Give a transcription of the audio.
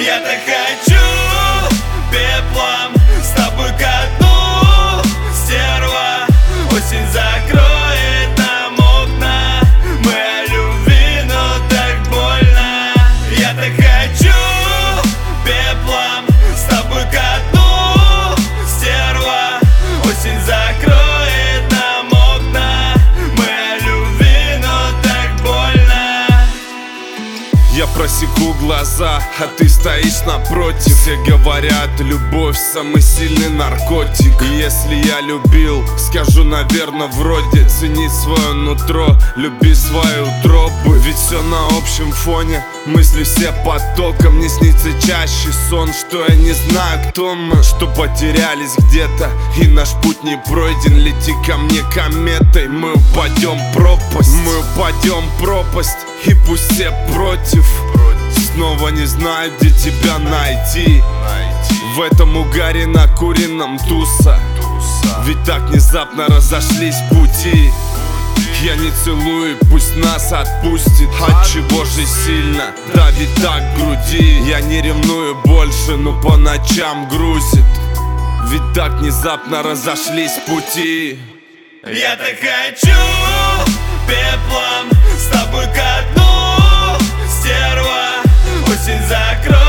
Я так хочу пеплом с тобой ко дну, стерва. Осень закроет нам окна, мы о любви, но так больно. Я так хочу пеплом с тобой ко дну, стерва. Осень закроет нам окна, мы о любви, но так больно. Я просеку глаза, а ты стоишь напротив. Все говорят, любовь самый сильный наркотик. И если я любил, скажу, наверное, вроде: цени свое нутро, люби свою утробу. Ведь все на общем фоне, мысли все потоком. Мне снится чаще сон, что я не знаю, кто мы, что потерялись где-то, и наш путь не пройден. Лети ко мне кометой, мы упадем в пропасть. Мы упадем в пропасть, и пусть все против. Снова не знаю, где тебя найти. В этом угаре накуренном туса. Ведь так внезапно разошлись пути. Я не целую, пусть нас отпустит. Отчего же сильно давит так в груди? Я не ревную больше, но по ночам грузит. Ведь так внезапно разошлись пути. Я так хочу пеплом с тобой ко дну, стерва. Осень закроет